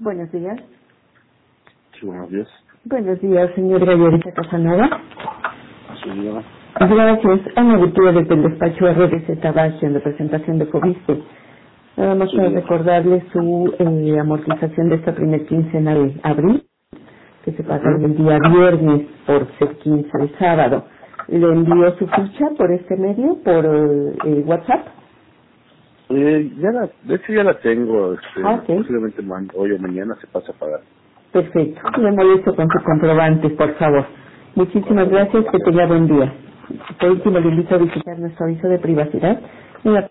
Buenos días. Sí, buenos días. Buenos días, señor Gallerita Casanova. Sí, dígame. Gracias. Ana Gutiérrez del despacho RDC Tabacio en representación de Fobiste. Nada más Sí, para dígame. recordarle su amortización de esta primer quincena de abril, que se paga Ujú. el día viernes por ser 15 de sábado. Le envío su ficha por este medio, por WhatsApp. De hecho ya la tengo, Ok, posiblemente hoy o mañana se pasa a pagar. perfecto. Le molesto con su comprobante, por favor. Muchísimas Ándale, gracias, que gracias. tenga buen día. Por último, le invito a visitar nuestro aviso de privacidad en la